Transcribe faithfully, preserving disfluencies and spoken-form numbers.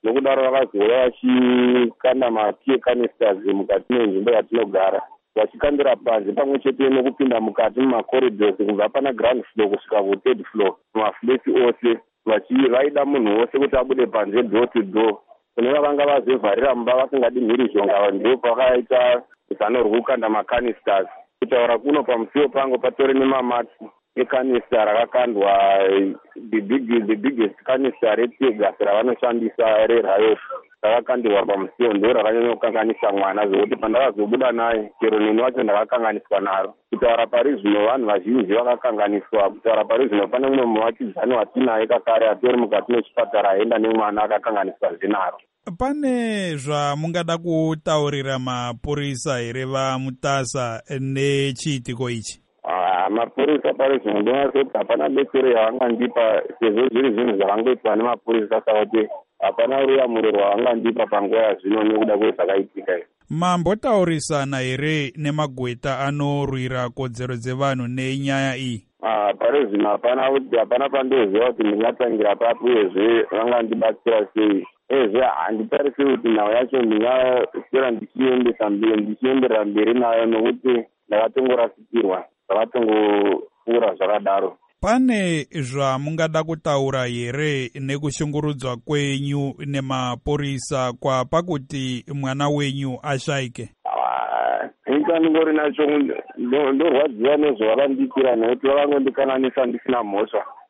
nokudaro vakazouya vachikanda matiye canisters mukati menzvimbo yatinogara, vachikandira panze pamwe chete nokupinda mukati mumacorridors kubva pana ground floor kusvika kuthird floor mumafleti ose, vaida munhu wose kuti abude panze door to door. Kune vakanga vazivharira mumba vasingadi mhirizhonga, ndo pakaita zano rokukanda macanisters. Kutaura kuno pamusiwo pangu patori nemamati ekanisita rakakandwa, the big, the biggest canister retigasi ravanoshandisa rerayot rakakandirwa pamusiwo, ndo rakanyanya kukanganisa mwana zvokuti pandakazobuda naye chero nini wacho ndakakanganiswa naro. Kutaura pari zvino vanhu vazhinji vakakanganiswa. Kutaura pari zvino pane mumwe muvakidzani watinaye kakare atori mukati mechipatara aenda nemwana akakanganiswa zvinaro. Pane zvamungada kutaurira mapurisa here vaMutasa nechiitiko ichi? Ah, mapurisa pari zvino ndinoti hapana betsero yavangandipa, sezvo zviri zvinhu zvakangoitwa nemapurisa saka kuti hapana ruyamuro rwavangandipa panguva yazvino nekuda kwezvakaitika. Mambotaurisana here nemagweta anorwira kodzero dzevanhu nenyaya iyi? Ah, pari zvino hapana kuti hapana pandoziva kuti ndingatangira papi uyezve vangandibatsira sei. Ezve handitarisi kuti nhau yacho ndingaswera ndichiendesa mberi ndichienderera mberi nayo nokuti ndakatongorasukirwa, zvakatongopfuura zvakadaro. Pane zvamungada kutaura here nekushungurudzwa kwenyu nemapurisa kwapa kuti mwana wenyu ashayike? Nyika ndingori nacho ndorwadziwa nezvavakandikira nekuti vakangondikanganisa ndisina mhosva.